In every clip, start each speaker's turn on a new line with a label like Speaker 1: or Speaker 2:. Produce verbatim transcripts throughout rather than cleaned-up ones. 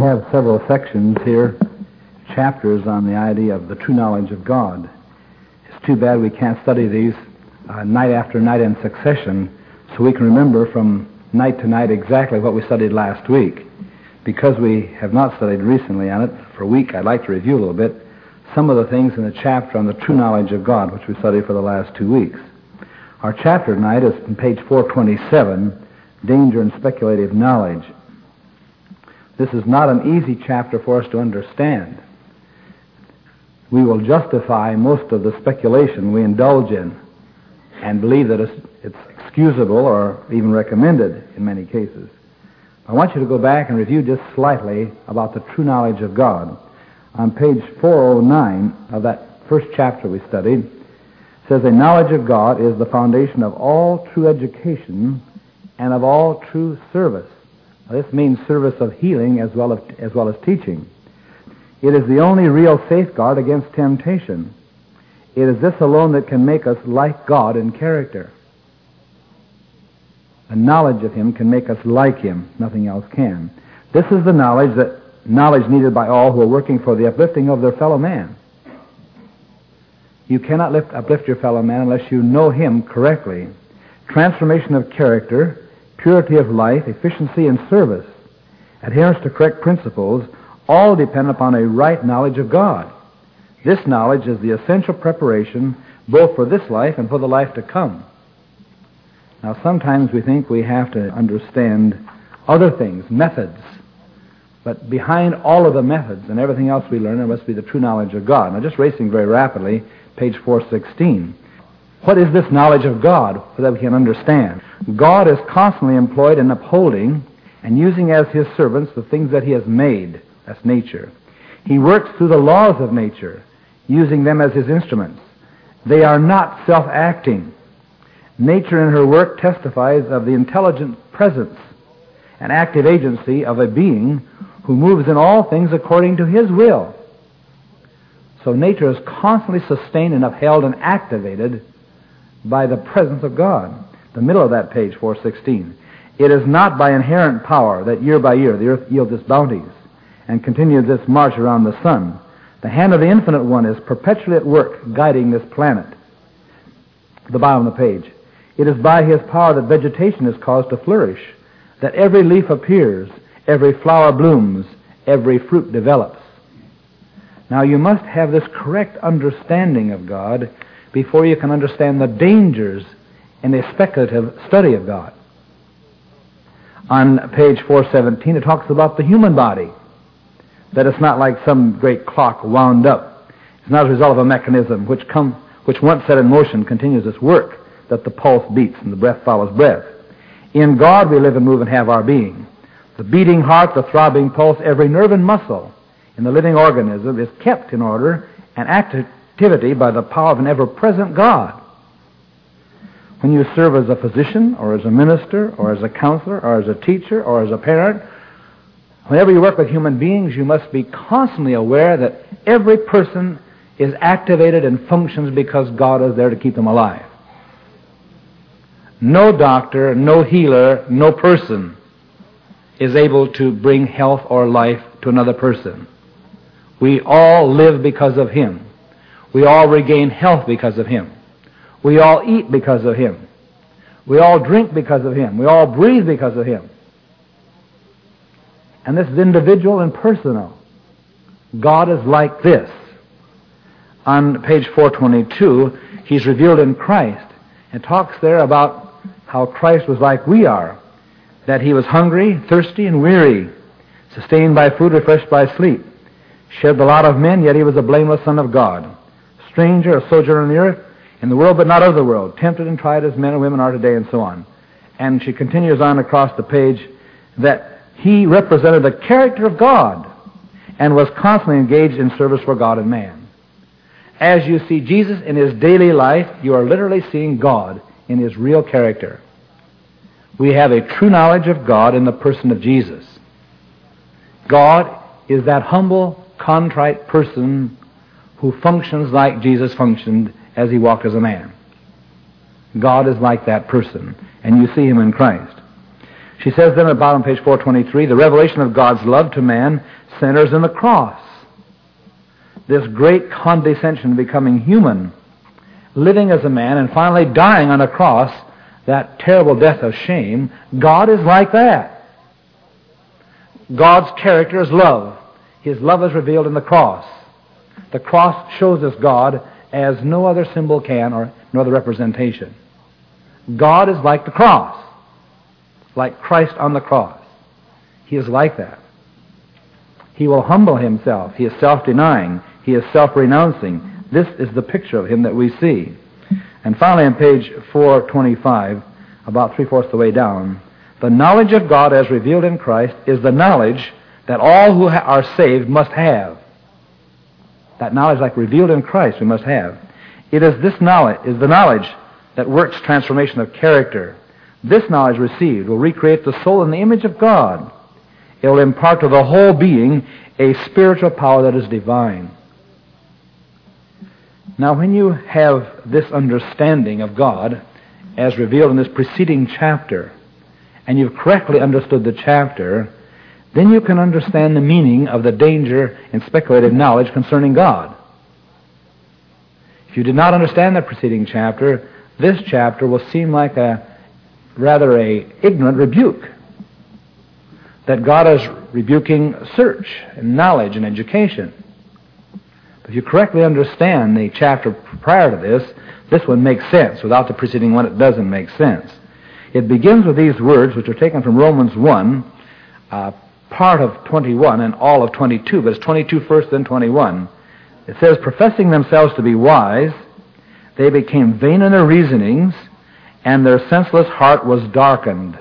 Speaker 1: have several sections here, chapters on the idea of the true knowledge of God. It's too bad we can't study these uh, night after night in succession so we can remember from night to night exactly what we studied last week. Because we have not studied recently on it for a week, I'd like to review a little bit some of the things in the chapter on the true knowledge of God, which we studied for the last two weeks. Our chapter tonight is on page four twenty-seven, Danger in Speculative Knowledge. This is not an easy chapter for us to understand. We will justify most of the speculation we indulge in and believe that it's, it's excusable or even recommended in many cases. I want you to go back and review just slightly about the true knowledge of God. On page four oh nine of that first chapter we studied, it says, "A knowledge of God is the foundation of all true education and of all true service." Now, this means service of healing as well as, as well as teaching. It is the only real safeguard against temptation. It is this alone that can make us like God in character. A knowledge of Him can make us like Him. Nothing else can. This is the knowledge that knowledge needed by all who are working for the uplifting of their fellow man. You cannot lift, uplift your fellow man unless you know him correctly. Transformation of character, purity of life, efficiency in service, adherence to correct principles, all depend upon a right knowledge of God. This knowledge is the essential preparation both for this life and for the life to come. Now, sometimes we think we have to understand other things, methods. But behind all of the methods and everything else we learn, there must be the true knowledge of God. Now, just racing very rapidly, page four sixteen. What is this knowledge of God so that we can understand? God is constantly employed in upholding and using as His servants the things that He has made. That's nature. He works through the laws of nature, using them as His instruments. They are not self-acting. Nature in her work testifies of the intelligent presence and active agency of a being who moves in all things according to His will. So nature is constantly sustained and upheld and activated by the presence of God. The middle of that page, four sixteen. It is not by inherent power that year by year the earth yields its bounties and continues its march around the sun. The hand of the Infinite One is perpetually at work guiding this planet. The bottom of the page. It is by His power that vegetation is caused to flourish, that every leaf appears, every flower blooms, every fruit develops. Now, you must have this correct understanding of God before you can understand the dangers in a speculative study of God. On page four seventeen, it talks about the human body, that it's not like some great clock wound up. It's not a result of a mechanism which, come, which once set in motion continues its work, that the pulse beats and the breath follows breath. In God we live and move and have our being. The beating heart, the throbbing pulse, every nerve and muscle in the living organism is kept in order and activity by the power of an ever-present God. When you serve as a physician or as a minister or as a counselor or as a teacher or as a parent, whenever you work with human beings, you must be constantly aware that every person is activated and functions because God is there to keep them alive. No doctor, no healer, no person is able to bring health or life to another person. We all live because of Him. We all regain health because of Him. We all eat because of Him. We all drink because of Him. We all breathe because of Him. And this is individual and personal. God is like this. On page four twenty-two, He's revealed in Christ. It talks there about how Christ was like we are, that He was hungry, thirsty, and weary, sustained by food, refreshed by sleep, shed the lot of men, yet He was a blameless Son of God, stranger, a sojourner on the earth, in the world but not of the world, tempted and tried as men and women are today, and so on. And she continues on across the page that He represented the character of God and was constantly engaged in service for God and man. As you see Jesus in His daily life, you are literally seeing God in His real character. We have a true knowledge of God in the person of Jesus. God is that humble, contrite person who functions like Jesus functioned as He walked as a man. God is like that person, and you see Him in Christ. She says then at the bottom of page four twenty-three, the revelation of God's love to man centers in the cross. This great condescension, becoming human, living as a man, and finally dying on a cross, that terrible death of shame. God is like that. God's character is love. His love is revealed in the cross. The cross shows us God as no other symbol can, or no other representation. God is like the cross, like Christ on the cross. He is like that. He will humble himself. He is self-denying. He is self-renouncing. This is the picture of him that we see. And finally, on page four twenty-five, about three-fourths of the way down, the knowledge of God as revealed in Christ is the knowledge that all who ha- are saved must have. That knowledge, like revealed in Christ, we must have. It is this knowledge, is the knowledge that works transformation of character. This knowledge received will recreate the soul in the image of God. It will impart to the whole being a spiritual power that is divine. Now, when you have this understanding of God as revealed in this preceding chapter, and you've correctly understood the chapter, then you can understand the meaning of the danger in speculative knowledge concerning God. If you did not understand the preceding chapter, this chapter will seem like a rather a ignorant rebuke. That God is rebuking search and knowledge and education. But if you correctly understand the chapter prior to this, this one makes sense. Without the preceding one, it doesn't make sense. It begins with these words, which are taken from Romans one, uh, part of twenty-one and all of twenty-two, but it's twenty-two first, then twenty-one. It says, professing themselves to be wise, they became vain in their reasonings, and their senseless heart was darkened.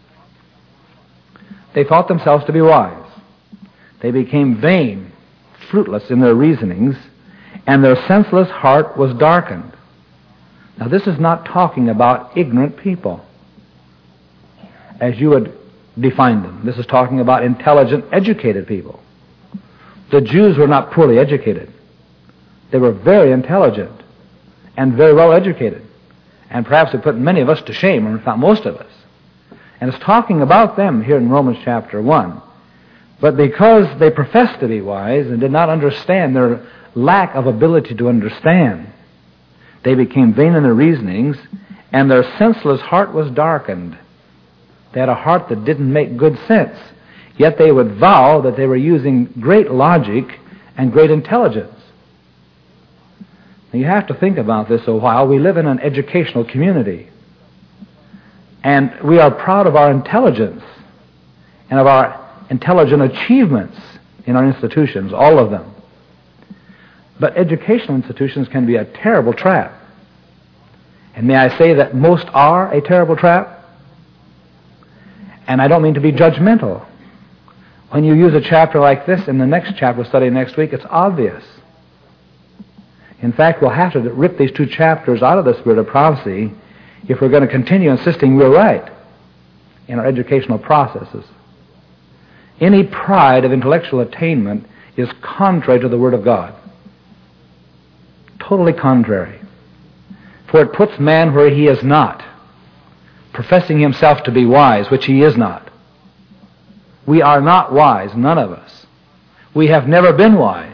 Speaker 1: They thought themselves to be wise. They became vain, fruitless in their reasonings, and their senseless heart was darkened. Now, this is not talking about ignorant people, as you would define them. This is talking about intelligent, educated people. The Jews were not poorly educated. They were very intelligent and very well educated. And perhaps it put many of us to shame, or if not most of us. And it's talking about them here in Romans chapter one. But because they professed to be wise and did not understand their lack of ability to understand, they became vain in their reasonings, and their senseless heart was darkened. They had a heart that didn't make good sense. Yet they would vow that they were using great logic and great intelligence. Now, you have to think about this a while. We live in an educational community. And we are proud of our intelligence and of our intelligent achievements in our institutions, all of them. But educational institutions can be a terrible trap. And may I say that most are a terrible trap? And I don't mean to be judgmental. When you use a chapter like this in the next chapter we'll study next week, it's obvious. In fact, we'll have to rip these two chapters out of the Spirit of Prophecy if we're going to continue insisting we're right in our educational processes. Any pride of intellectual attainment is contrary to the Word of God. Totally contrary. For it puts man where he is not, professing himself to be wise, which he is not. We are not wise, none of us. We have never been wise.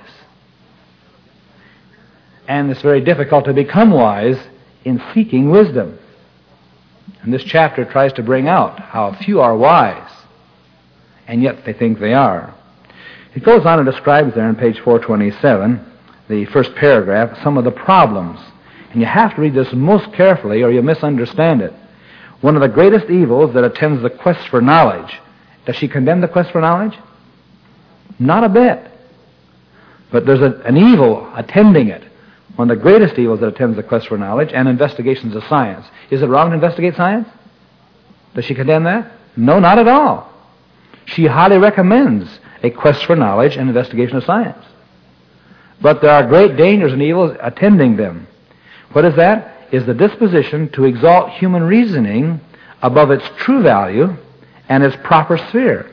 Speaker 1: And it's very difficult to become wise in seeking wisdom. And this chapter tries to bring out how few are wise, and yet they think they are. It goes on and describes there on page four twenty-seven, the first paragraph, some of the problems. And you have to read this most carefully or you'll misunderstand it. One of the greatest evils that attends the quest for knowledge. Does she condemn the quest for knowledge? Not a bit. But there's a, an evil attending it. One of the greatest evils that attends the quest for knowledge and investigations of science. Is it wrong to investigate science? Does she condemn that? No, not at all. She highly recommends a quest for knowledge and investigation of science. But there are great dangers and evils attending them. What is that? Is the disposition to exalt human reasoning above its true value and its proper sphere.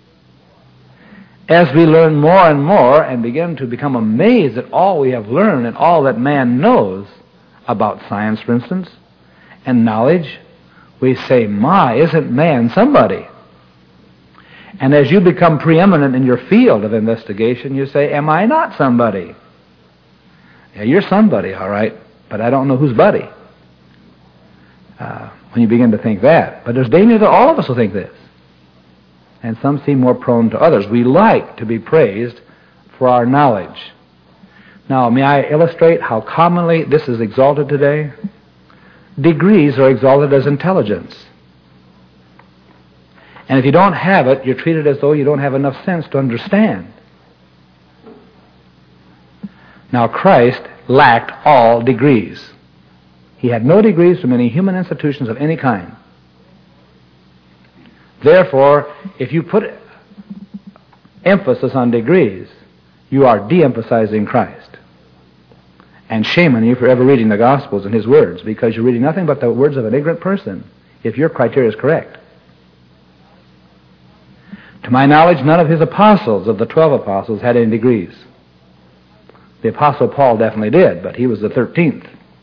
Speaker 1: As we learn more and more and begin to become amazed at all we have learned and all that man knows about science, for instance, and knowledge, we say, my, isn't man somebody? And as you become preeminent in your field of investigation, you say, am I not somebody? Yeah, you're somebody, all right, but I don't know who's buddy. Uh, when you begin to think that. But there's danger that all of us will think this. And some seem more prone to others. We like to be praised for our knowledge. Now, may I illustrate how commonly this is exalted today? Degrees are exalted as intelligence. And if you don't have it, you're treated as though you don't have enough sense to understand. Now, Christ lacked all degrees. He had no degrees from any human institutions of any kind. Therefore, if you put emphasis on degrees, you are de-emphasizing Christ. And shame on you for ever reading the Gospels and His words, because you're reading nothing but the words of an ignorant person, if your criteria is correct. To my knowledge, none of His apostles, of the twelve apostles, had any degrees. The Apostle Paul definitely did, but he was the thirteenth.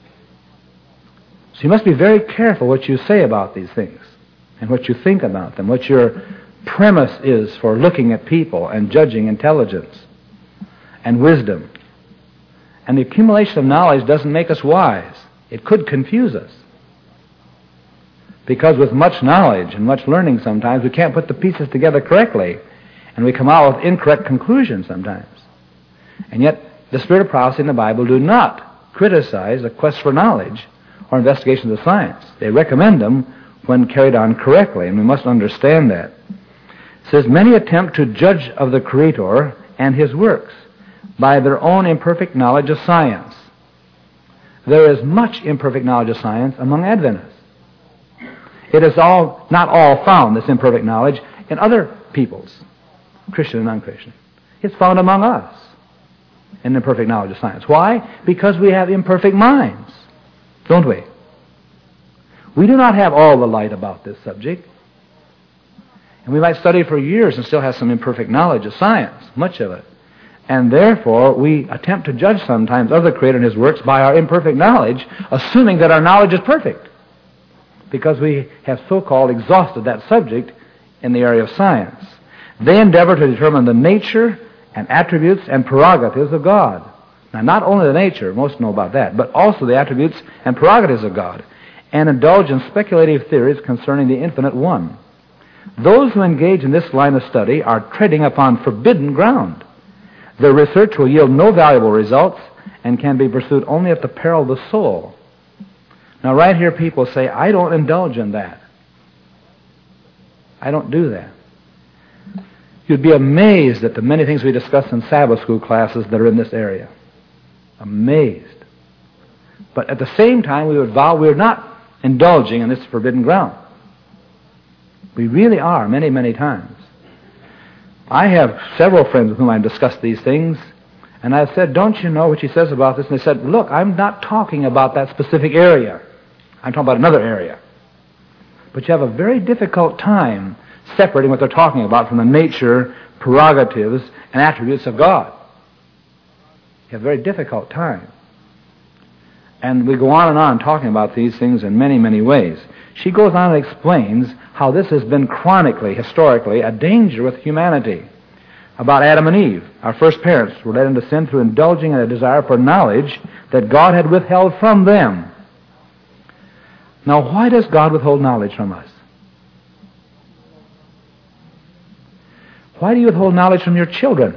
Speaker 1: So you must be very careful what you say about these things and what you think about them, what your premise is for looking at people and judging intelligence and wisdom. And the accumulation of knowledge doesn't make us wise. It could confuse us. Because with much knowledge and much learning sometimes, we can't put the pieces together correctly, and we come out with incorrect conclusions sometimes. And yet, the spirit of prophecy in the Bible do not criticize the quest for knowledge or investigations of science. They recommend them when carried on correctly, and we must understand that. It says, many attempt to judge of the Creator and His works by their own imperfect knowledge of science. There is much imperfect knowledge of science among Adventists. It is all, not all found, this imperfect knowledge, in other peoples, Christian and non-Christian. It's found among us in imperfect knowledge of science. Why? Because we have imperfect minds, don't we? We do not have all the light about this subject. And we might study for years and still have some imperfect knowledge of science, much of it. And therefore, we attempt to judge sometimes of the Creator and His works by our imperfect knowledge, assuming that our knowledge is perfect, because we have so-called exhausted that subject in the area of science. They endeavor to determine the nature and attributes and prerogatives of God. Now, not only the nature, most know about that, but also the attributes and prerogatives of God, and indulge in speculative theories concerning the infinite one. Those who engage in this line of study are treading upon forbidden ground. Their research will yield no valuable results and can be pursued only at the peril of the soul. Now, right here, people say, I don't indulge in that. I don't do that. You'd be amazed at the many things we discuss in Sabbath school classes that are in this area. Amazed. But at the same time, we would vow we're not indulging in this forbidden ground. We really are, many, many times. I have several friends with whom I've discussed these things, and I've said, don't you know what she says about this? And they said, look, I'm not talking about that specific area. I'm talking about another area. But you have a very difficult time separating what they're talking about from the nature, prerogatives, and attributes of God. You have a very difficult time. And we go on and on talking about these things in many, many ways. She goes on and explains how this has been chronically, historically, a danger with humanity. About Adam and Eve, our first parents were led into sin through indulging in a desire for knowledge that God had withheld from them. Now, why does God withhold knowledge from us? Why do you withhold knowledge from your children?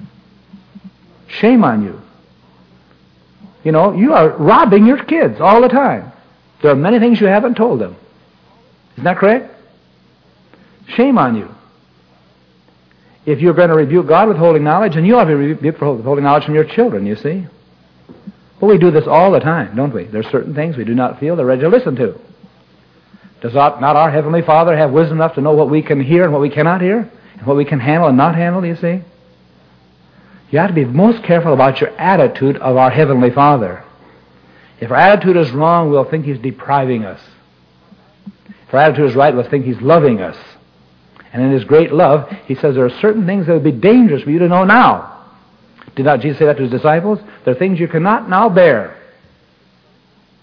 Speaker 1: Shame on you. You know, you are robbing your kids all the time. There are many things you haven't told them. Isn't that correct? Shame on you. If you're going to rebuke God withholding knowledge, and you ought to be rebuked for withholding knowledge from your children, you see. Well, we do this all the time, don't we? There are certain things we do not feel they're ready to listen to. Does not our Heavenly Father have wisdom enough to know what we can hear and what we cannot hear? And what we can handle and not handle, you see? You have to be most careful about your attitude of our Heavenly Father. If our attitude is wrong, we'll think He's depriving us. If our attitude is right, we'll think He's loving us. And in His great love, He says there are certain things that would be dangerous for you to know now. Did not Jesus say that to His disciples? There are things you cannot now bear.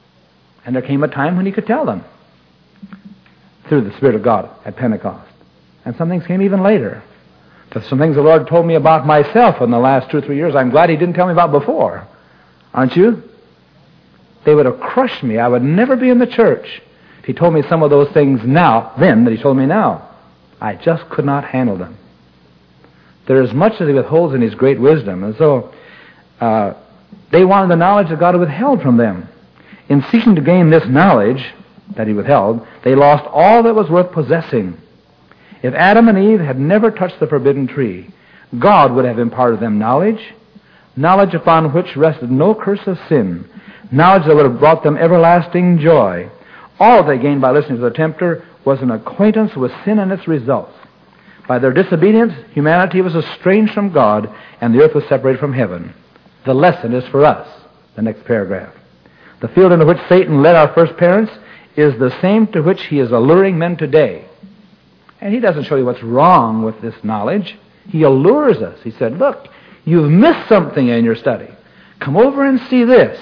Speaker 1: And there came a time when He could tell them through the Spirit of God at Pentecost. And some things came even later. But some things the Lord told me about myself in the last two or three years, I'm glad He didn't tell me about before. Aren't you? They would have crushed me. I would never be in the church if He told me some of those things now, then, that He told me now. I just could not handle them. There is much that He withholds in His great wisdom. And so uh, they wanted the knowledge that God had withheld from them. In seeking to gain this knowledge that He withheld, they lost all that was worth possessing. If Adam and Eve had never touched the forbidden tree, God would have imparted them knowledge, knowledge upon which rested no curse of sin, knowledge that would have brought them everlasting joy. All they gained by listening to the tempter was an acquaintance with sin and its results. By their disobedience, humanity was estranged from God, and the earth was separated from heaven. The lesson is for us. The next paragraph. The field into which Satan led our first parents is the same to which he is alluring men today. And he doesn't show you what's wrong with this knowledge. He allures us. He said, look, you've missed something in your study. Come over and see this.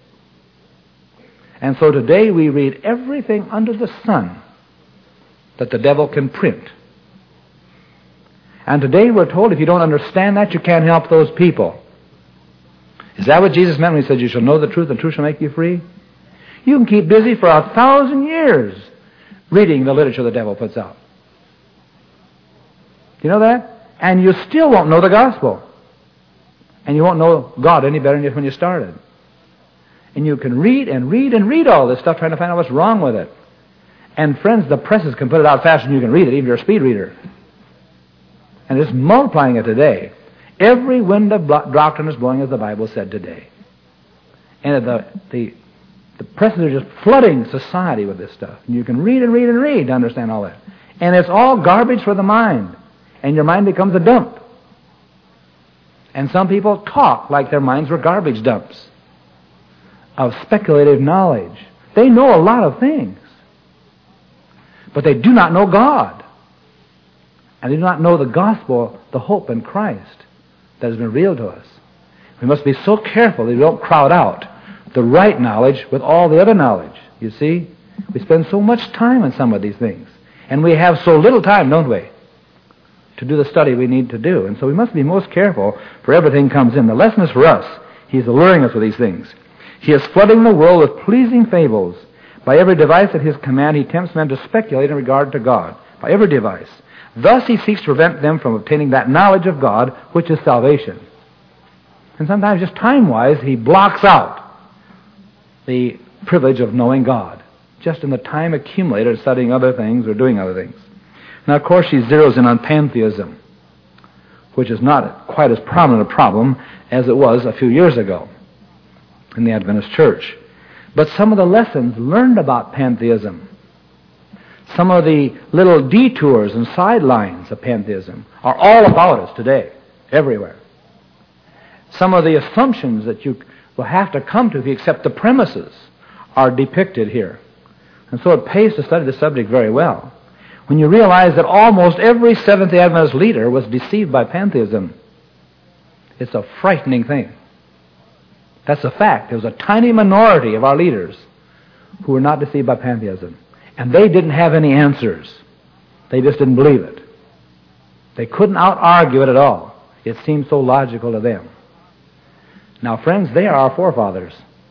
Speaker 1: And so today we read everything under the sun that the devil can print. And today we're told if you don't understand that, you can't help those people. Is that what Jesus meant when He said, you shall know the truth, and the truth shall make you free? You can keep busy for a thousand years reading the literature the devil puts out. Do you know that? And you still won't know the gospel. And you won't know God any better than when you started. And you can read and read and read all this stuff trying to find out what's wrong with it. And friends, the presses can put it out faster than you can read it, even your speed reader. And it's multiplying it today. Every wind of doctrine is blowing, as the Bible said today. And the, the, the presses are just flooding society with this stuff. And you can read and read and read to understand all that. And it's all garbage for the mind. And your mind becomes a dump. And some people talk like their minds were garbage dumps of speculative knowledge. They know a lot of things. But they do not know God. And they do not know the gospel, the hope in Christ that has been revealed to us. We must be so careful that we don't crowd out the right knowledge with all the other knowledge. You see? We spend so much time on some of these things. And we have so little time, don't we, to do the study we need to do. And so we must be most careful, for everything comes in. The lesson is for us. He's alluring us with these things. He is flooding the world with pleasing fables. By every device at His command, He tempts men to speculate in regard to God. By every device. Thus He seeks to prevent them from obtaining that knowledge of God, which is salvation. And sometimes, just time-wise, He blocks out the privilege of knowing God, just in the time accumulated studying other things or doing other things. Now, of course, she zeroes in on pantheism, which is not quite as prominent a problem as it was a few years ago in the Adventist Church. But some of the lessons learned about pantheism, some of the little detours and sidelines of pantheism are all about us today, everywhere. Some of the assumptions that you will have to come to if you accept the premises are depicted here. And so it pays to study the subject very well. When you realize that almost every Seventh-day Adventist leader was deceived by pantheism, it's a frightening thing. That's a fact. There was a tiny minority of our leaders who were not deceived by pantheism. And they didn't have any answers. They just didn't believe it. They couldn't out-argue it at all. It seemed so logical to them. Now, friends, they are our forefathers.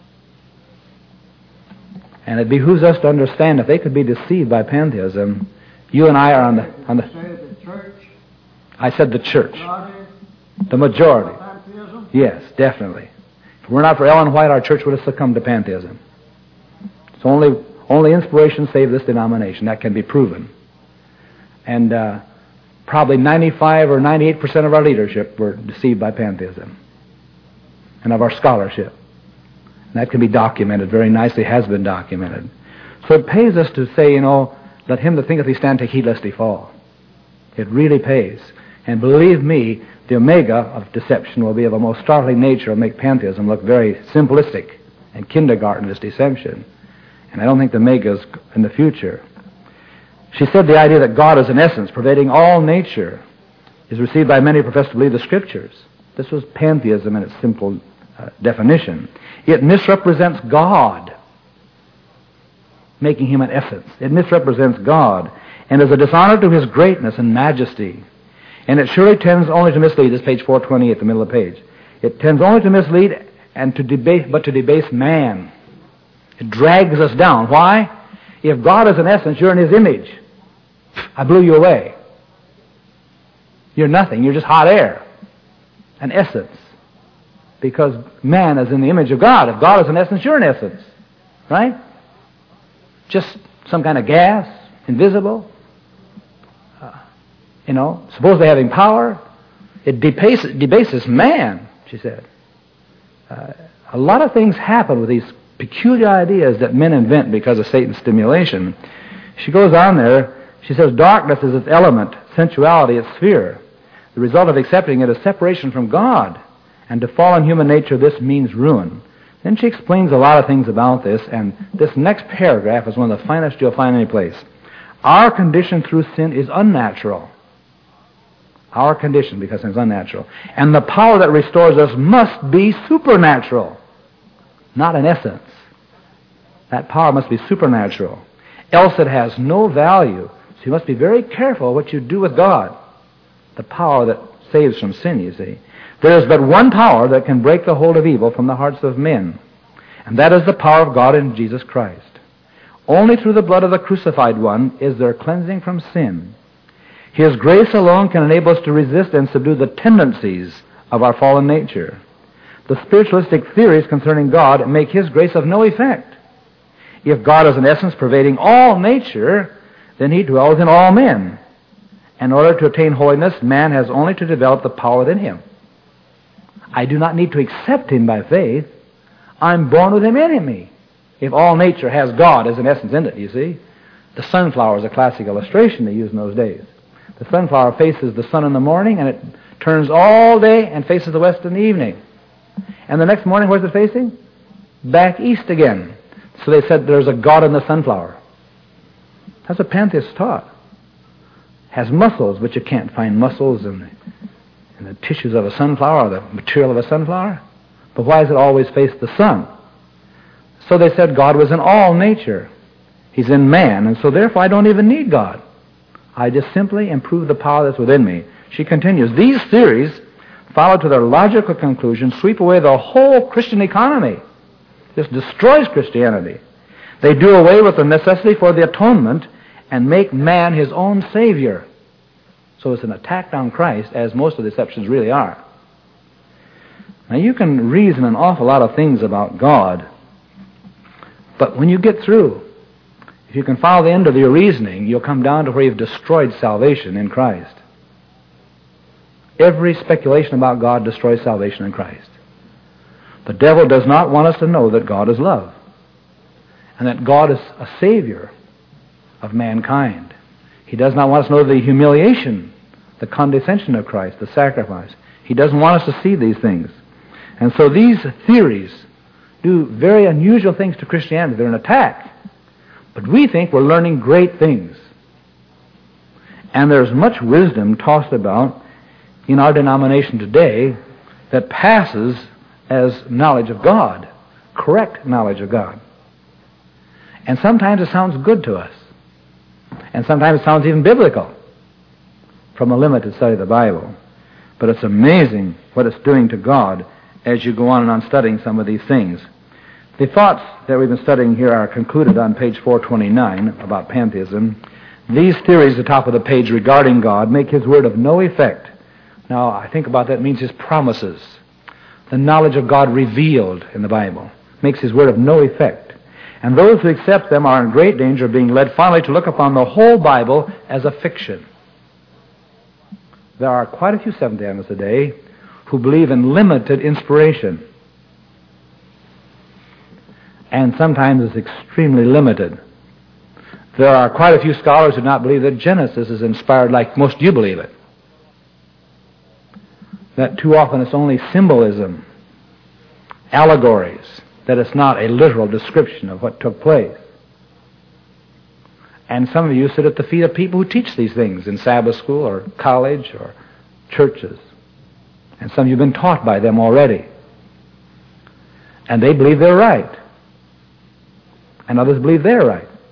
Speaker 1: And it behooves us to understand if they could be deceived by pantheism, you and I are on the... On the,
Speaker 2: the church.
Speaker 1: I said the church. The majority. Yes, definitely. If it were not for Ellen White, our church would have succumbed to pantheism. It's only... Only inspiration saved this denomination. That can be proven. And uh, probably ninety-five or ninety-eight percent of our leadership were deceived by pantheism and of our scholarship. And that can be documented very nicely, has been documented. So it pays us to say, you know, let him that thinketh he stand take heed lest he fall. It really pays. And believe me, the omega of deception will be of a most startling nature and make pantheism look very simplistic and kindergarten-ish deception. And I don't think the Megas in the future. She said the idea that God is an essence pervading all nature is received by many who profess to believe the Scriptures. This was pantheism in its simple uh, definition. It misrepresents God. making him an essence. It misrepresents God and is a dishonor to his greatness and majesty. And it surely tends only to mislead. This is page four twenty-eight, the middle of the page. It tends only to mislead and to debase, but to debase man. It drags us down. Why? If God is an essence, you're in his image. I blew you away. You're nothing. You're just hot air. An essence. Because man is in the image of God. If God is an essence, you're an essence. Right? Just some kind of gas, invisible. Uh, you know, supposedly having power. It debases, debases man, she said. Uh, a lot of things happen with these peculiar ideas that men invent because of Satan's stimulation. She goes on there. She says, darkness is its element, sensuality its sphere. The result of accepting it is separation from God. And to fallen human nature, this means ruin. Then she explains a lot of things about this, and this next paragraph is one of the finest you'll find any place. Our condition through sin is unnatural. Our condition, because sin is unnatural. And the power that restores us must be supernatural, not an essence. That power must be supernatural. Else it has no value. So you must be very careful what you do with God. The power that saves from sin, you see. There is but one power that can break the hold of evil from the hearts of men, and that is the power of God in Jesus Christ. Only through the blood of the crucified one is there cleansing from sin. His grace alone can enable us to resist and subdue the tendencies of our fallen nature. The spiritualistic theories concerning God make his grace of no effect. If God is an essence pervading all nature, then he dwells in all men. In order to attain holiness, man has only to develop the power within him. I do not need to accept him by faith. I'm born with him in me. If all nature has God as an essence in it, you see. The sunflower is a classic illustration they used in those days. The sunflower faces the sun in the morning, and it turns all day and faces the west in the evening. And the next morning, where's it facing? Back east again. So they said there's a God in the sunflower. That's what pantheists taught. Has muscles, but you can't find muscles in the, in the tissues of a sunflower or the material of a sunflower. But why does it always face the sun? So they said God was in all nature. He's in man, and so therefore I don't even need God. I just simply improve the power that's within me. She continues, these theories, followed to their logical conclusion, sweep away the whole Christian economy. This destroys Christianity. They do away with the necessity for the atonement and make man his own Savior. So it's an attack on Christ, as most of the deceptions really are. Now you can reason an awful lot of things about God, but when you get through, if you can follow the end of your reasoning, you'll come down to where you've destroyed salvation in Christ. Every speculation about God destroys salvation in Christ. The devil does not want us to know that God is love, and that God is a Savior of mankind. He does not want us to know the humiliation, the condescension of Christ, the sacrifice. He doesn't want us to see these things. And so these theories do very unusual things to Christianity. They're an attack. But we think we're learning great things. And there's much wisdom tossed about in our denomination today that passes as knowledge of God, correct knowledge of God. And sometimes it sounds good to us. And sometimes it sounds even biblical from a limited study of the Bible. But it's amazing what it's doing to God as you go on and on studying some of these things. The thoughts that we've been studying here are concluded on page four twenty-nine about pantheism. These theories at the top of the page regarding God make his word of no effect. Now, I think about that means his promises. The knowledge of God revealed in the Bible makes his word of no effect. And those who accept them are in great danger of being led finally to look upon the whole Bible as a fiction. There are quite a few Seventh-day Adventists today who believe in limited inspiration. And sometimes it's extremely limited. There are quite a few scholars who do not believe that Genesis is inspired like most of you believe it. That too often it's only symbolism, allegories, that it's not a literal description of what took place. And some of you sit at the feet of people who teach these things in Sabbath school or college or churches. And some of you have been taught by them already. And they believe they're right. And others believe they're right.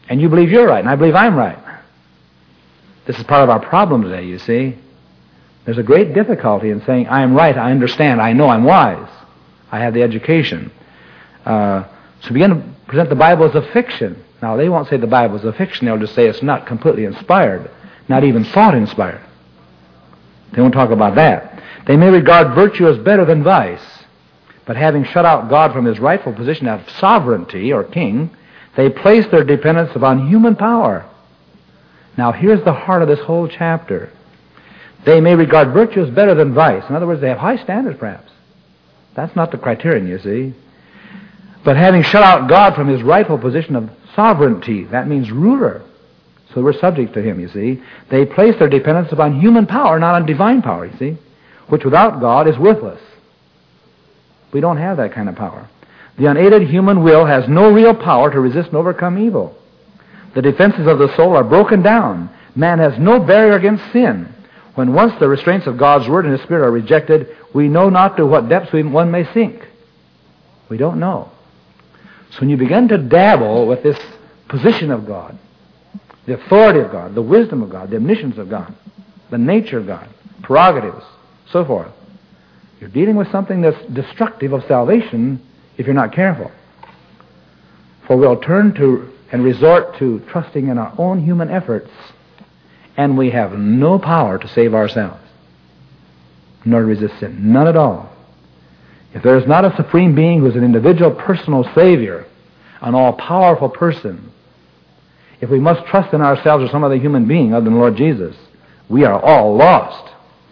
Speaker 1: And you believe you're right, and I believe I'm right. This is part of our problem today, you see. There's a great difficulty in saying, I am right, I understand, I know, I'm wise. I have the education. Uh, so begin to present the Bible as a fiction. Now, they won't say the Bible is a fiction. They'll just say it's not completely inspired, not even thought-inspired. They won't talk about that. They may regard virtue as better than vice, but having shut out God from his rightful position of sovereignty or king, they place their dependence upon human power. Now, here's the heart of this whole chapter. They may regard virtue as better than vice. In other words, they have high standards, perhaps. That's not the criterion, you see. But having shut out God from his rightful position of sovereignty, that means ruler. So we're subject to him, you see. They place their dependence upon human power, not on divine power, you see, which without God is worthless. We don't have that kind of power. The unaided human will has no real power to resist and overcome evil. The defenses of the soul are broken down. Man has no barrier against sin. When once the restraints of God's Word and His Spirit are rejected, we know not to what depths we, one may sink. We don't know. So when you begin to dabble with this position of God, the authority of God, the wisdom of God, the omniscience of God, the nature of God, prerogatives, so forth, you're dealing with something that's destructive of salvation if you're not careful. For we'll turn to and resort to trusting in our own human efforts, and we have no power to save ourselves, nor to resist sin. None at all. If there is not a supreme being who is an individual personal Savior, an all-powerful person, if we must trust in ourselves or some other human being other than the Lord Jesus, we are all lost.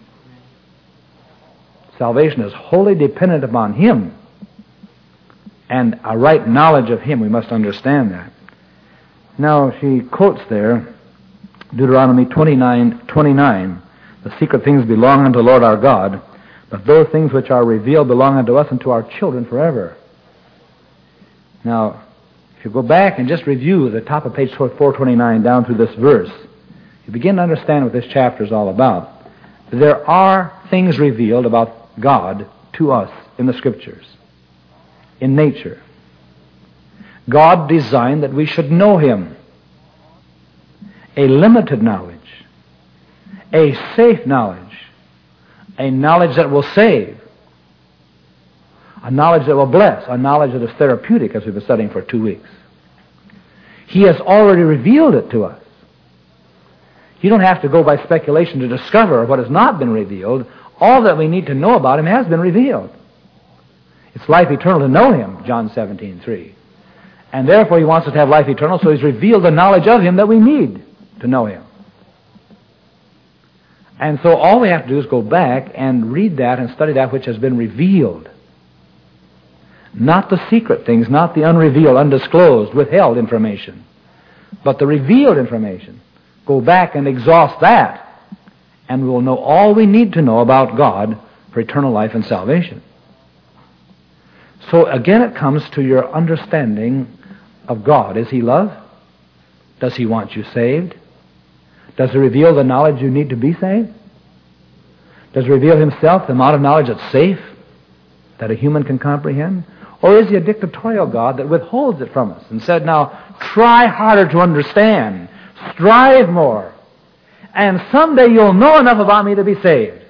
Speaker 1: Salvation is wholly dependent upon Him, and a right knowledge of Him. We must understand that. Now, she quotes there Deuteronomy twenty-nine twenty-nine, the secret things belong unto the Lord our God, but those things which are revealed belong unto us and to our children forever. Now, if you go back and just review the top of page four twenty-nine down through this verse, you begin to understand what this chapter is all about. There are things revealed about God to us in the Scriptures, in nature. God designed that we should know Him. A limited knowledge, a safe knowledge, a knowledge that will save, a knowledge that will bless, a knowledge that is therapeutic, as we've been studying for two weeks. He has already revealed it to us. You don't have to go by speculation to discover what has not been revealed. All that we need to know about Him has been revealed. It's life eternal to know Him, John seventeen three. And therefore He wants us to have life eternal, so He's revealed the knowledge of Him that we need to know Him. And so all we have to do is go back and read that and study that which has been revealed. Not the secret things, not the unrevealed, undisclosed, withheld information, but the revealed information. Go back and exhaust that, and we will know all we need to know about God for eternal life and salvation. So again it comes to your understanding of God. Is He love? Does He want you saved? Does He reveal the knowledge you need to be saved? Does He reveal Himself, the amount of knowledge that's safe, that a human can comprehend? Or is He a dictatorial God that withholds it from us and said, now, try harder to understand, strive more, and someday you'll know enough about me to be saved?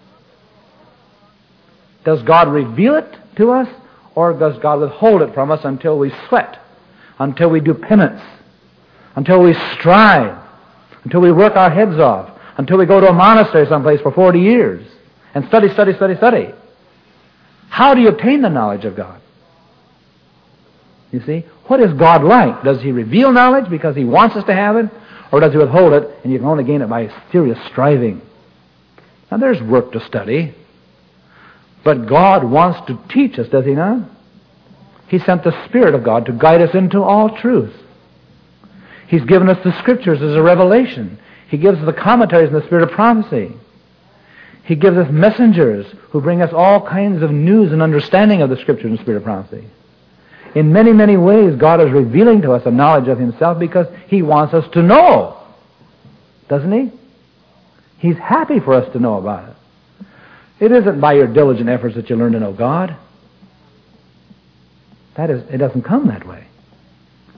Speaker 1: Does God reveal it to us, or does God withhold it from us until we sweat, until we do penance, until we strive, until we work our heads off, until we go to a monastery someplace for forty years and study, study, study, study? How do you obtain the knowledge of God? You see, what is God like? Does He reveal knowledge because He wants us to have it, or does He withhold it and you can only gain it by serious striving? Now there's work to study, but God wants to teach us, does He not? He sent the Spirit of God to guide us into all truth. He's given us the Scriptures as a revelation. He gives us the commentaries in the spirit of prophecy. He gives us messengers who bring us all kinds of news and understanding of the Scriptures in the spirit of prophecy. In many, many ways, God is revealing to us a knowledge of Himself because He wants us to know. Doesn't He? He's happy for us to know about it. It isn't by your diligent efforts that you learn to know God. That is, it doesn't come that way.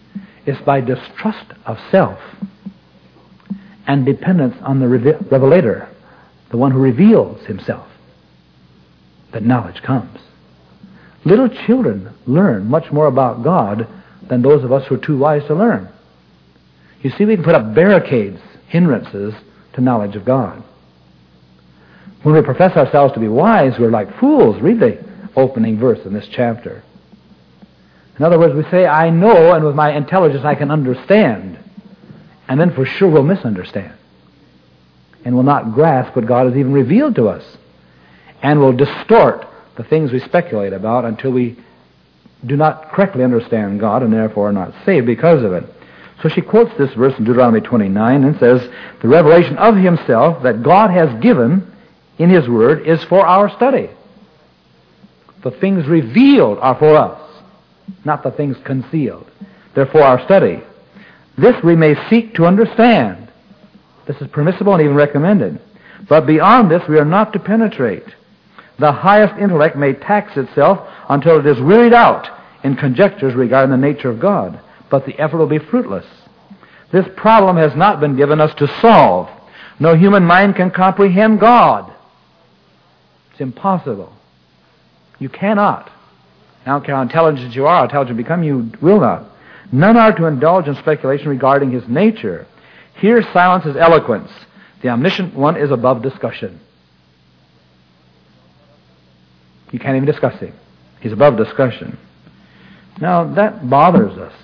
Speaker 1: It's by distrust of self and dependence on the reve- revelator, the one who reveals himself, that knowledge comes. Little children learn much more about God than those of us who are too wise to learn. You see, we can put up barricades, hindrances to knowledge of God. When we profess ourselves to be wise, we're like fools. Read the opening verse in this chapter. In other words, we say, I know, and with my intelligence I can understand. And then for sure we'll misunderstand. And will not grasp what God has even revealed to us. And will distort the things we speculate about until we do not correctly understand God and therefore are not saved because of it. So she quotes this verse in Deuteronomy twenty-nine and says, the revelation of himself that God has given in his word is for our study. The things revealed are for us, not the things concealed. They're for our study. This we may seek to understand. This is permissible and even recommended. But beyond this we are not to penetrate. The highest intellect may tax itself until it is wearied out in conjectures regarding the nature of God, but the effort will be fruitless. This problem has not been given us to solve. No human mind can comprehend God. It's impossible. You cannot. I don't care how intelligent you are, how intelligent you become, you will not. None are to indulge in speculation regarding his nature. Here silence is eloquence. The omniscient one is above discussion. You can't even discuss him. He's above discussion. Now, that bothers us.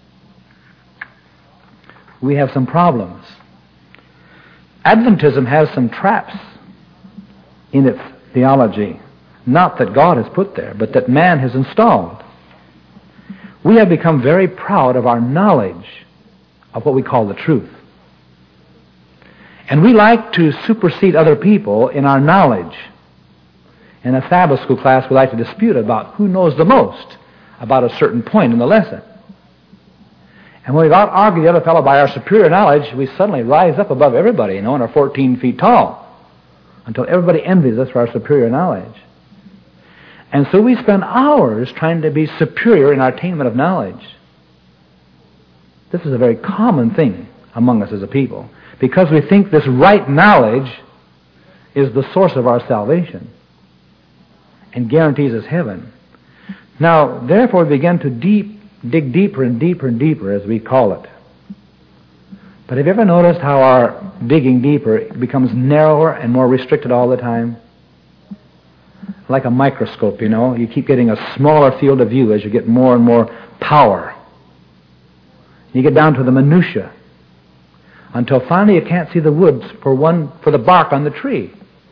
Speaker 1: We have some problems. Adventism has some traps in its theology. Not that God has put there, but that man has installed. We have become very proud of our knowledge of what we call the truth. And we like to supersede other people in our knowledge. In a Sabbath school class, we like to dispute about who knows the most about a certain point in the lesson. And when we out-argue the other fellow by our superior knowledge, we suddenly rise up above everybody, you know, and are fourteen feet tall, until everybody envies us for our superior knowledge. And so we spend hours trying to be superior in our attainment of knowledge. This is a very common thing among us as a people, because we think this right knowledge is the source of our salvation and guarantees us heaven. Now, therefore, we begin to deep, dig deeper and deeper and deeper, as we call it. But have you ever noticed how our digging deeper becomes narrower and more restricted all the time? Like a microscope, you know. You keep getting a smaller field of view as you get more and more power. You get down to the minutia until finally you can't see the woods for one for the bark on the tree.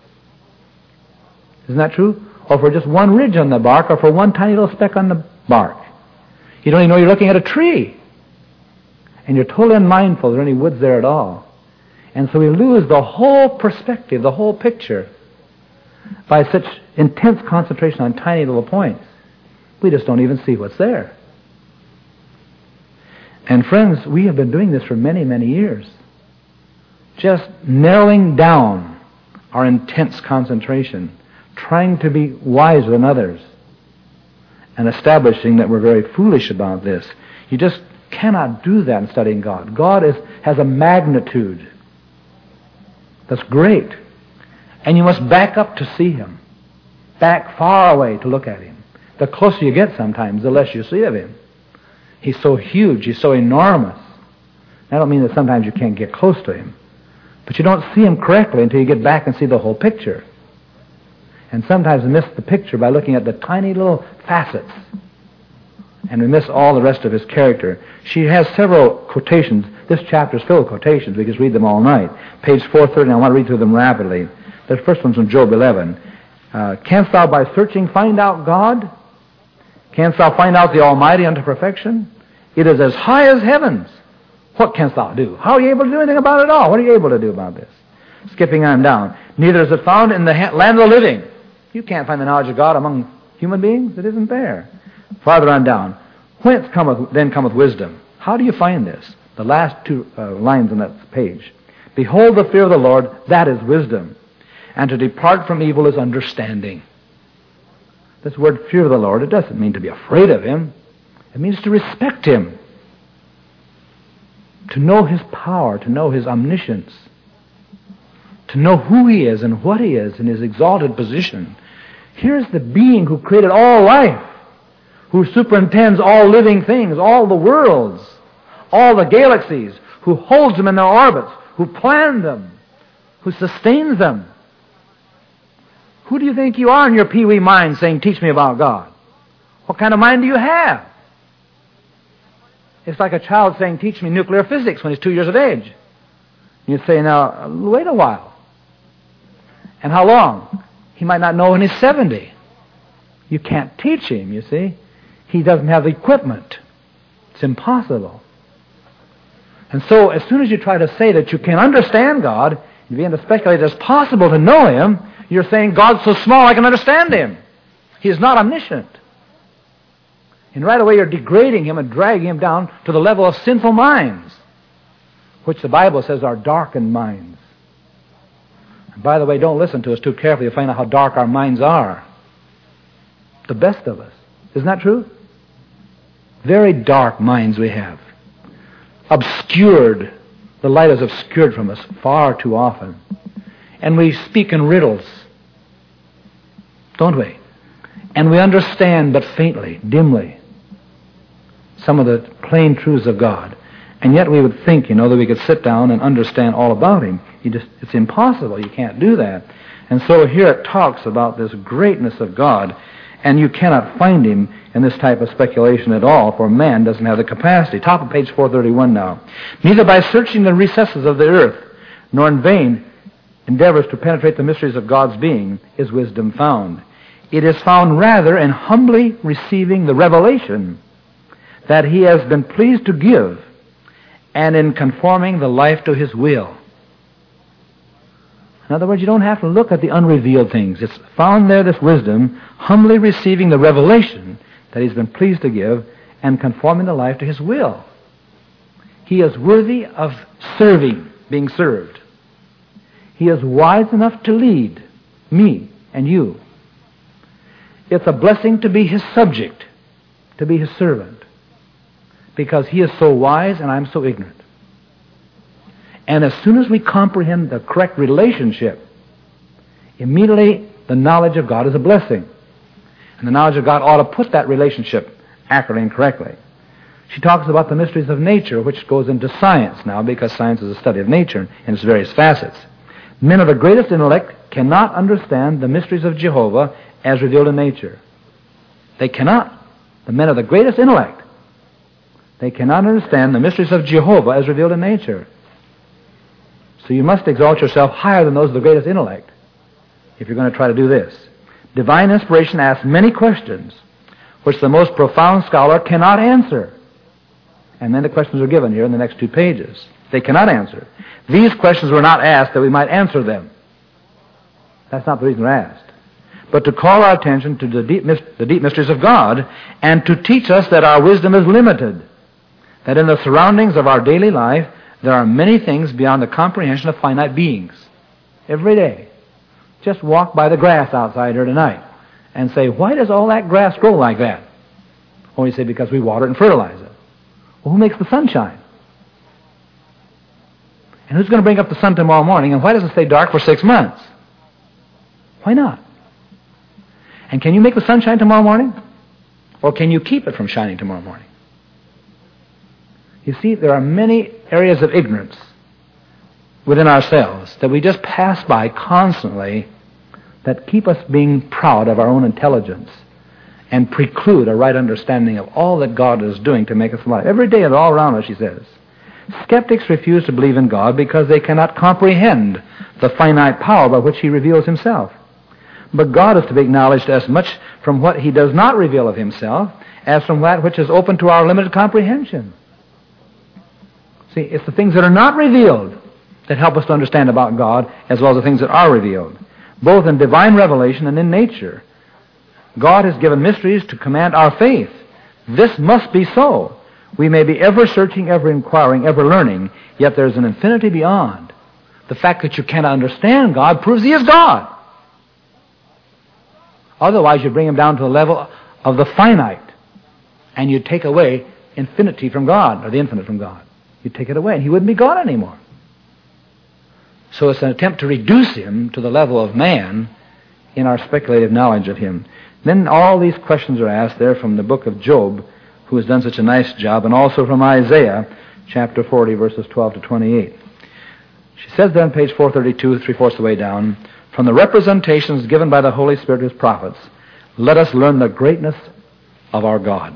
Speaker 1: Isn't that true? Or for just one ridge on the bark, or for one tiny little speck on the bark. You don't even know you're looking at a tree. And you're totally unmindful there are any woods there at all. And so we lose the whole perspective, the whole picture, by such intense concentration on tiny little points. We just don't even see what's there. And friends, we have been doing this for many, many years. Just narrowing down our intense concentration, trying to be wiser than others, and establishing that we're very foolish about this. You just cannot do that in studying God. God is, has a magnitude that's great. And you must back up to see Him. Back far away to look at Him. The closer you get sometimes, the less you see of Him. He's so huge, He's so enormous. I don't mean that sometimes you can't get close to Him, but you don't see Him correctly until you get back and see the whole picture. And sometimes we miss the picture by looking at the tiny little facets, and we miss all the rest of His character. She has several quotations. This chapter is filled with quotations. We just read them all night. Page four thirty, I want to read through them rapidly. The first one's from Job eleven. Uh, Canst thou by searching find out God? Canst thou find out the Almighty unto perfection? It is as high as heavens. What canst thou do? How are you able to do anything about it all? What are you able to do about this? Skipping on down. Neither is it found in the ha- land of the living. You can't find the knowledge of God among human beings. It isn't there. Farther on down. Whence cometh then cometh wisdom? How do you find this? The last two uh, lines on that page. Behold the fear of the Lord, that is wisdom. And to depart from evil is understanding. This word fear of the Lord, it doesn't mean to be afraid of Him. It means to respect Him. to know His power, to know His omniscience, to know who He is and what He is in His exalted position. Here's the being who created all life, who superintends all living things, all the worlds, all the galaxies, who holds them in their orbits, who planned them, who sustains them. Who do you think you are in your pee-wee mind saying, teach me about God? What kind of mind do you have? It's like a child saying, teach me nuclear physics when he's two years of age. You'd say, now, wait a while. And how long? He might not know when he's seventy. You can't teach him, you see. He doesn't have the equipment. It's impossible. And so, as soon as you try to say that you can understand God, you begin to speculate that it's possible to know Him, you're saying, God's so small I can understand Him. He is not omniscient. And right away you're degrading Him and dragging Him down to the level of sinful minds, which the Bible says are darkened minds. And by the way, don't listen to us too carefully. You'll find out how dark our minds are. The best of us. Isn't that true? Very dark minds we have. Obscured. The light is obscured from us far too often. And we speak in riddles. Don't we? And we understand but faintly, dimly, some of the plain truths of God. And yet we would think, you know, that we could sit down and understand all about Him. You just, it's impossible. You can't do that. And so here it talks about this greatness of God, and you cannot find Him in this type of speculation at all, for man doesn't have the capacity. Top of page four thirty-one now. Neither by searching the recesses of the earth, nor in vain endeavors to penetrate the mysteries of God's being, is wisdom found. It is found rather in humbly receiving the revelation that He has been pleased to give, and in conforming the life to His will. In other words, you don't have to look at the unrevealed things. It's found there, this wisdom, humbly receiving the revelation that He's been pleased to give, and conforming the life to His will. He is worthy of serving, being served. He is wise enough to lead me and you. It's a blessing to be His subject, to be His servant, because He is so wise and I'm so ignorant. And as soon as we comprehend the correct relationship, immediately the knowledge of God is a blessing. And the knowledge of God ought to put that relationship accurately and correctly. She talks about the mysteries of nature, which goes into science now, because science is a study of nature in its various facets. Men of the greatest intellect cannot understand the mysteries of Jehovah as revealed in nature. They cannot. The men of the greatest intellect, they cannot understand the mysteries of Jehovah as revealed in nature. So you must exalt yourself higher than those of the greatest intellect if you're going to try to do this. Divine inspiration asks many questions which the most profound scholar cannot answer. And then the questions are given here in the next two pages. They cannot answer. These questions were not asked that we might answer them. That's not the reason they're asked. But to call our attention to the deep, the deep mysteries of God, and to teach us that our wisdom is limited, that in the surroundings of our daily life there are many things beyond the comprehension of finite beings. Every day. Just walk by the grass outside here tonight and say, why does all that grass grow like that? Or you say, because we water it and fertilize it. Well, who makes the sunshine? And who's going to bring up the sun tomorrow morning? And why does it stay dark for six months? Why not? And can you make the sun shine tomorrow morning? Or can you keep it from shining tomorrow morning? You see, there are many areas of ignorance within ourselves that we just pass by constantly that keep us being proud of our own intelligence and preclude a right understanding of all that God is doing to make us alive. Every day and all around us, she says. Skeptics refuse to believe in God because they cannot comprehend the finite power by which He reveals Himself. But God is to be acknowledged as much from what He does not reveal of Himself as from that which is open to our limited comprehension. See, it's the things that are not revealed that help us to understand about God, as well as the things that are revealed, both in divine revelation and in nature. God has given mysteries to command our faith. This must be so. We may be ever searching, ever inquiring, ever learning, yet there's an infinity beyond. The fact that you cannot understand God proves He is God. Otherwise, you bring Him down to the level of the finite, and you take away infinity from God, or the infinite from God. You'd take it away, and he wouldn't be God anymore. So it's an attempt to reduce him to the level of man in our speculative knowledge of him. Then all these questions are asked there from the book of Job, who has done such a nice job, and also from Isaiah, chapter forty, verses twelve to twenty-eight. She says there on page four thirty-two, three-fourths of the way down, from the representations given by the Holy Spirit to his prophets, let us learn the greatness of our God.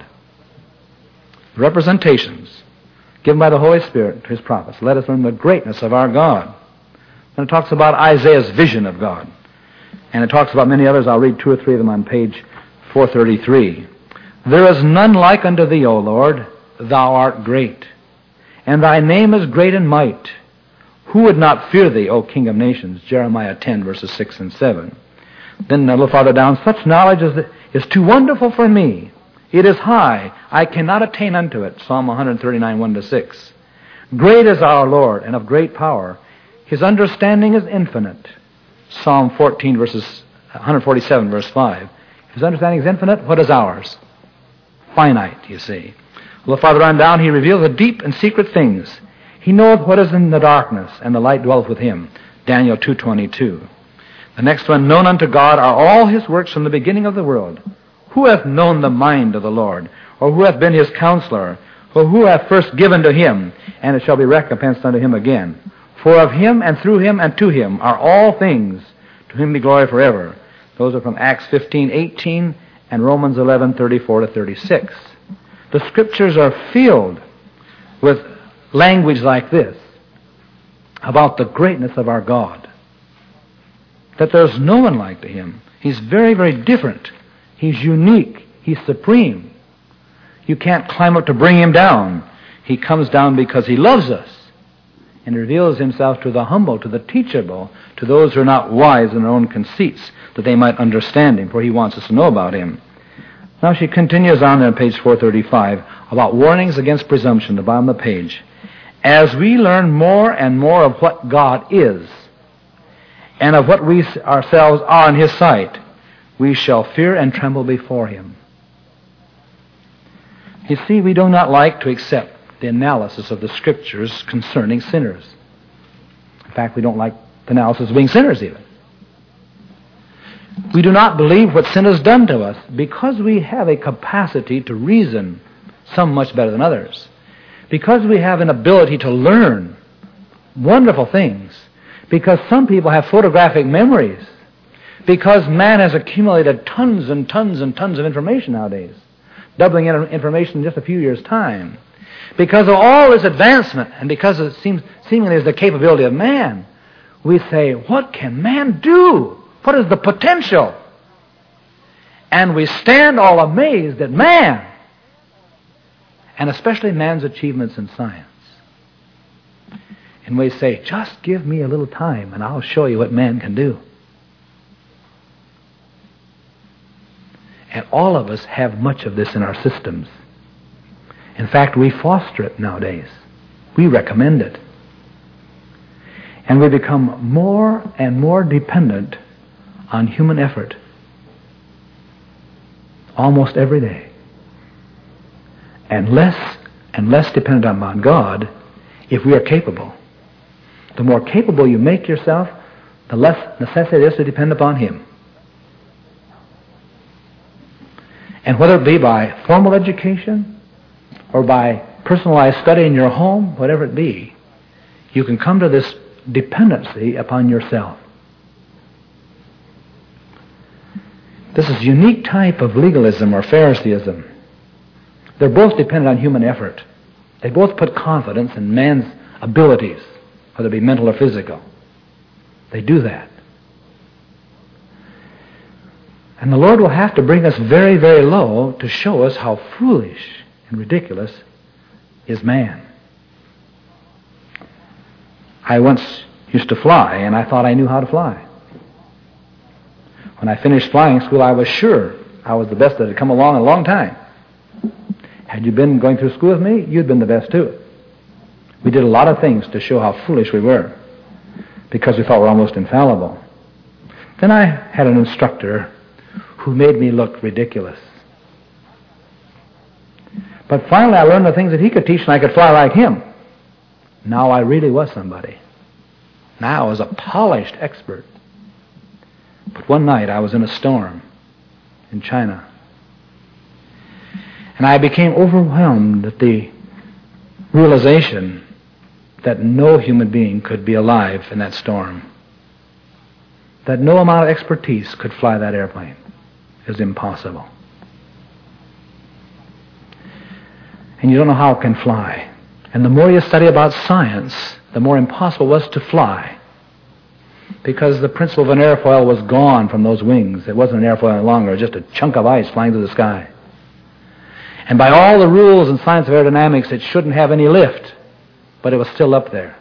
Speaker 1: Representations given by the Holy Spirit to his prophets, let us learn the greatness of our God. And it talks about Isaiah's vision of God. And it talks about many others. I'll read two or three of them on page four thirty-three. There is none like unto thee, O Lord, thou art great, and thy name is great in might. Who would not fear thee, O King of nations? Jeremiah ten, verses six and seven. Then a little farther down, such knowledge is, is too wonderful for me. It is high, I cannot attain unto it. Psalm one thirty-nine, one to six. Great is our Lord, and of great power. His understanding is infinite. Psalm fourteen, verses one forty-seven, verse five. His understanding is infinite. What is ours? Finite, you see. A little farther on down, he reveals the deep and secret things. He knoweth what is in the darkness, and the light dwelleth with him. Daniel two twenty-two. The next one, known unto God are all his works from the beginning of the world. Who hath known the mind of the Lord? Or who hath been his counselor? Or who hath first given to him, and it shall be recompensed unto him again? For of him, and through him, and to him are all things. To him be glory forever. Those are from Acts fifteen eighteen and Romans eleven thirty-four to thirty-six. The Scriptures are filled with language like this about the greatness of our God. That there's no one like to him. He's very, very different. He's unique. He's supreme. You can't climb up to bring him down. He comes down because he loves us and reveals himself to the humble, to the teachable, to those who are not wise in their own conceits, that they might understand him, for he wants us to know about him. Now she continues on there on page four thirty-five about warnings against presumption, the bottom of the page. As we learn more and more of what God is and of what we ourselves are in his sight, we shall fear and tremble before him. You see, we do not like to accept the analysis of the Scriptures concerning sinners. In fact, we don't like the analysis of being sinners even. We do not believe what sin has done to us because we have a capacity to reason, some much better than others. Because we have an ability to learn wonderful things. Because some people have photographic memories. Because man has accumulated tons and tons and tons of information nowadays, doubling information in just a few years' time. Because of all this advancement, and because it seems seemingly is the capability of man, we say, what can man do? What is the potential? And we stand all amazed at man, and especially man's achievements in science. And we say, just give me a little time and I'll show you what man can do. And all of us have much of this in our systems. In fact, we foster it nowadays. We recommend it. And we become more and more dependent on human effort almost every day. And less and less dependent on God if we are capable. The more capable you make yourself, the less necessity it is to depend upon him. And whether it be by formal education or by personalized study in your home, whatever it be, you can come to this dependency upon yourself. This is a unique type of legalism or Phariseeism. They're both dependent on human effort. They both put confidence in man's abilities, whether it be mental or physical. They do that. And the Lord will have to bring us very, very low to show us how foolish and ridiculous is man. I once used to fly, and I thought I knew how to fly. When I finished flying school, I was sure I was the best that had come along in a long time. Had you been going through school with me, you'd been the best too. We did a lot of things to show how foolish we were because we thought we were almost infallible. Then I had an instructor who made me look ridiculous. But finally I learned the things that he could teach and I could fly like him. Now I really was somebody. Now I was a polished expert. But one night I was in a storm in China. And I became overwhelmed at the realization that no human being could be alive in that storm. That no amount of expertise could fly that airplane. It was impossible. And you don't know how it can fly. And the more you study about science, the more impossible it was to fly. Because the principle of an airfoil was gone from those wings. It wasn't an airfoil any longer. It was just a chunk of ice flying through the sky. And by all the rules and science of aerodynamics, it shouldn't have any lift. But it was still up there.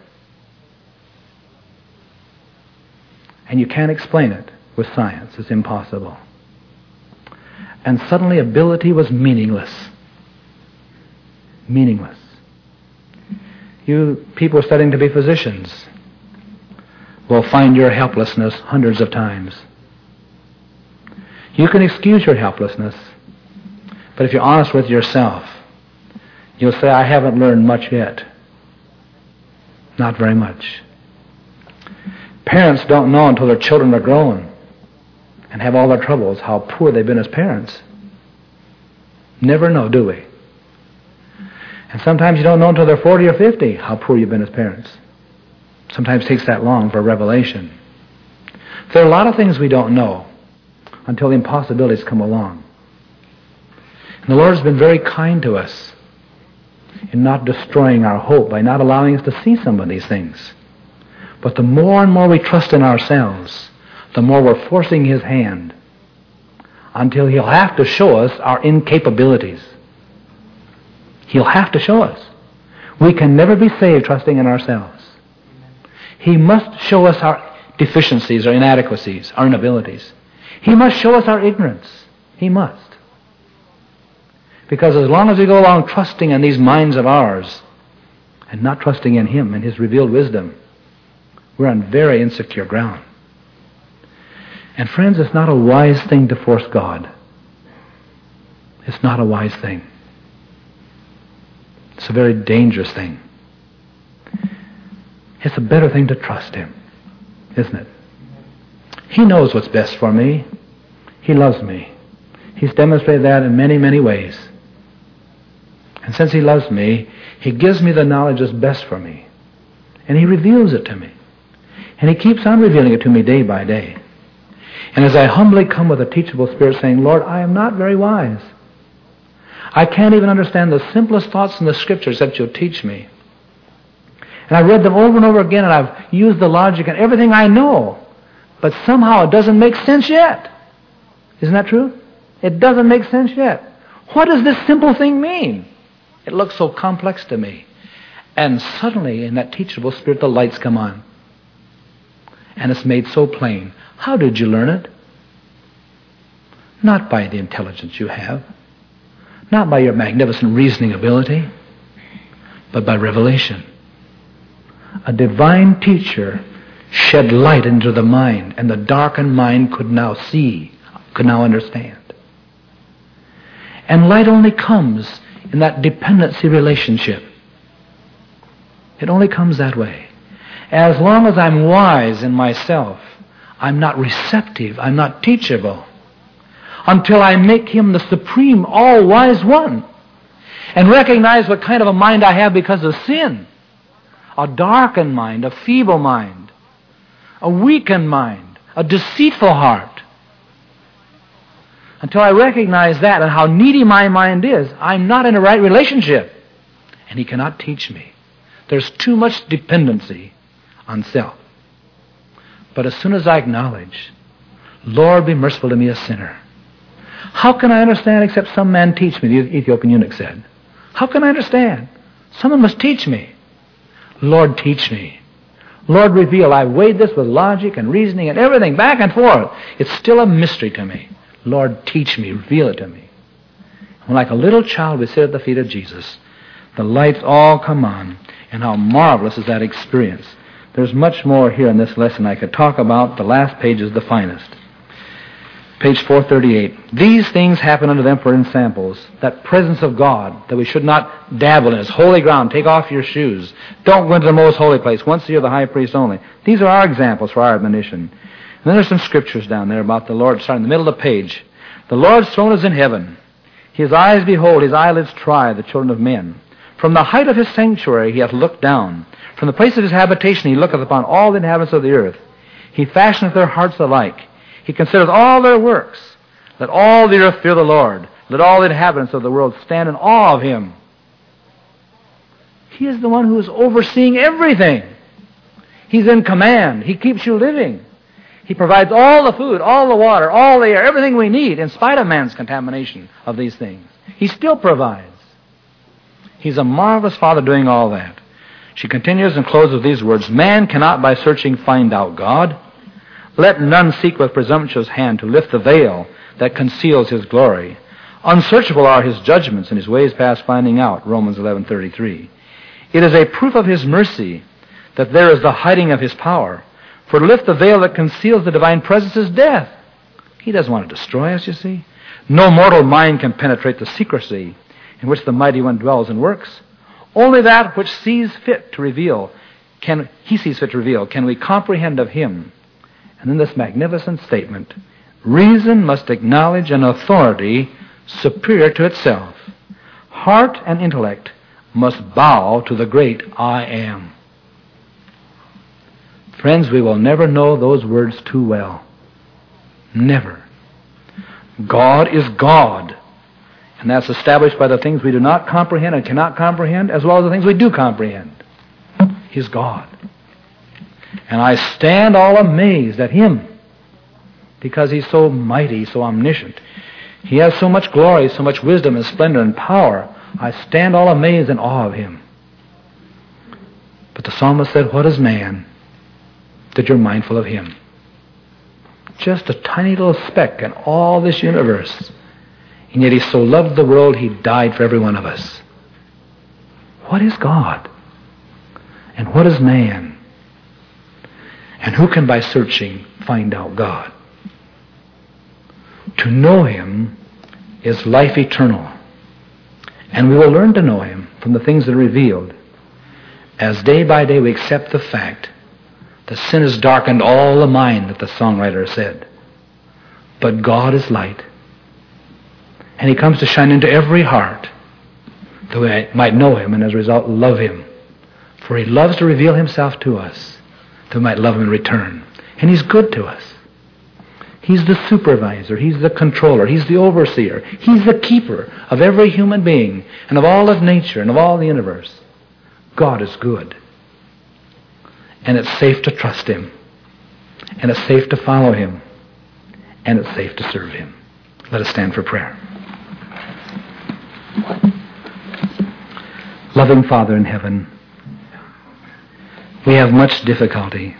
Speaker 1: And you can't explain it with science. It's impossible. And suddenly ability was meaningless. Meaningless. You people studying to be physicians will find your helplessness hundreds of times. You can excuse your helplessness, but if you're honest with yourself, you'll say, I haven't learned much yet. Not very much. Parents don't know until their children are grown and have all their troubles how poor they've been as parents. Never know, do we? And sometimes you don't know until they're forty or fifty how poor you've been as parents. Sometimes it takes that long for revelation. There are a lot of things we don't know until the impossibilities come along. And the Lord has been very kind to us in not destroying our hope by not allowing us to see some of these things. But the more and more we trust in ourselves, the more we're forcing His hand until He'll have to show us our incapabilities. He'll have to show us. We can never be saved trusting in ourselves. He must show us our deficiencies, our inadequacies, our inabilities. He must show us our ignorance. He must. Because as long as we go along trusting in these minds of ours and not trusting in Him and His revealed wisdom, we're on very insecure ground. And friends, it's not a wise thing to force God. It's not a wise thing. It's a very dangerous thing. It's a better thing to trust Him, isn't it? He knows what's best for me. He loves me. He's demonstrated that in many, many ways. And since He loves me, He gives me the knowledge that's best for me. And He reveals it to me. And He keeps on revealing it to me day by day. And as I humbly come with a teachable spirit saying, Lord, I am not very wise. I can't even understand the simplest thoughts in the Scriptures that You'll teach me. And I've read them over and over again, and I've used the logic and everything I know. But somehow it doesn't make sense yet. Isn't that true? It doesn't make sense yet. What does this simple thing mean? It looks so complex to me. And suddenly, in that teachable spirit, the lights come on. And it's made so plain. How did you learn it? Not by the intelligence you have. Not by your magnificent reasoning ability. But by revelation. A divine teacher shed light into the mind, and the darkened mind could now see, could now understand. And light only comes in that dependency relationship. It only comes that way. As long as I'm wise in myself, I'm not receptive, I'm not teachable, until I make Him the supreme, all-wise one, and recognize what kind of a mind I have because of sin. A darkened mind, a feeble mind, a weakened mind, a deceitful heart. Until I recognize that and how needy my mind is, I'm not in a right relationship. And He cannot teach me. There's too much dependency on self. But as soon as I acknowledge, Lord, be merciful to me, a sinner. How can I understand except some man teach me, the Ethiopian eunuch said. How can I understand? Someone must teach me. Lord, teach me. Lord, reveal. I've weighed this with logic and reasoning and everything, back and forth. It's still a mystery to me. Lord, teach me. Reveal it to me. And like a little child, we sit at the feet of Jesus. The lights all come on. And how marvelous is that experience. There's much more here in this lesson I could talk about. The last page is the finest. Page four thirty-eight. These things happen unto them for ensamples, that presence of God, that we should not dabble in. It's holy ground. Take off your shoes. Don't go into the most holy place. Once a year, the high priest only. These are our examples for our admonition. And then there's some scriptures down there about the Lord, starting in the middle of the page. The Lord's throne is in heaven. His eyes behold, his eyelids try the children of men. From the height of his sanctuary he hath looked down. From the place of his habitation he looketh upon all the inhabitants of the earth. He fashioneth their hearts alike. He considereth all their works. Let all the earth fear the Lord. Let all the inhabitants of the world stand in awe of him. He is the one who is overseeing everything. He's in command. He keeps you living. He provides all the food, all the water, all the air, everything we need in spite of man's contamination of these things. He still provides. He's a marvelous Father doing all that. She continues and closes with these words, Man cannot by searching find out God. Let none seek with presumptuous hand to lift the veil that conceals his glory. Unsearchable are his judgments and his ways past finding out, Romans eleven thirty-three. It is a proof of his mercy that there is the hiding of his power. For to lift the veil that conceals the divine presence is death. He doesn't want to destroy us, you see. No mortal mind can penetrate the secrecy in which the mighty one dwells and works. Only that which sees fit to reveal, can he sees fit to reveal, can we comprehend of him. And then this magnificent statement, reason must acknowledge an authority superior to itself. Heart and intellect must bow to the great I am. Friends, we will never know those words too well. Never. God is God. And that's established by the things we do not comprehend and cannot comprehend, as well as the things we do comprehend. He's God. And I stand all amazed at him because he's so mighty, so omniscient. He has so much glory, so much wisdom and splendor and power. I stand all amazed in awe of him. But the psalmist said, what is man that you're mindful of him? Just a tiny little speck in all this universe. And yet he so loved the world, he died for every one of us. What is God? And what is man? And who can by searching find out God? To know him is life eternal. And we will learn to know him from the things that are revealed as day by day we accept the fact that sin has darkened all the mind, that the songwriter said. But God is light. And he comes to shine into every heart that we might know him and as a result love him. For he loves to reveal himself to us that we might love him in return. And he's good to us. He's the supervisor. He's the controller. He's the overseer. He's the keeper of every human being and of all of nature and of all the universe. God is good. And it's safe to trust him. And it's safe to follow him. And it's safe to serve him. Let us stand for prayer. Loving Father in heaven, we have much difficulty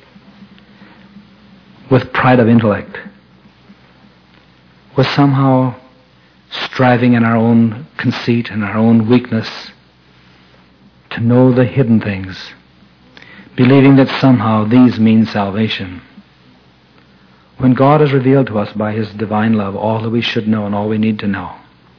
Speaker 1: with pride of intellect, with somehow striving in our own conceit and our own weakness to know the hidden things, believing that somehow these mean salvation. When God has revealed to us by his divine love all that we should know and all we need to know.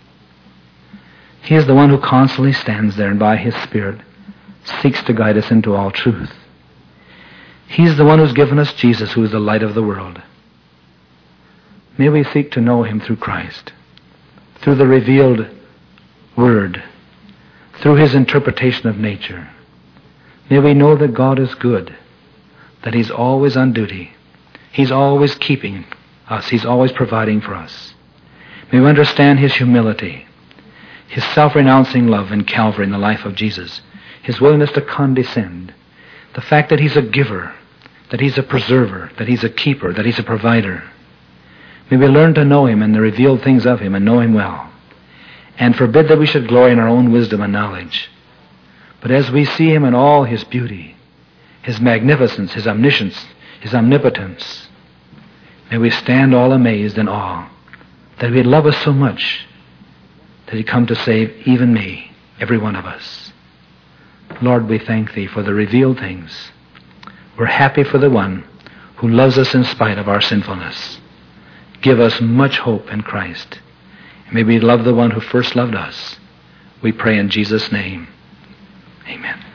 Speaker 1: He is the one who constantly stands there and by his Spirit seeks to guide us into all truth. He is the one who's given us Jesus, who is the light of the world. May we seek to know him through Christ, through the revealed Word, through his interpretation of nature. May we know that God is good, that he's always on duty. He's always keeping us. He's always providing for us. May we understand his humility, his self-renouncing love in Calvary in the life of Jesus, his willingness to condescend, the fact that he's a giver, that he's a preserver, that he's a keeper, that he's a provider. May we learn to know him and the revealed things of him and know him well, and forbid that we should glory in our own wisdom and knowledge. But as we see him in all his beauty, his magnificence, his omniscience, his omnipotence, may we stand all amazed in awe that he'd love us so much that he'd come to save even me, every one of us. Lord, we thank thee for the revealed things. We're happy for the one who loves us in spite of our sinfulness. give us much hope in Christ. May we love the one who first loved us. We pray in Jesus' name. Amen.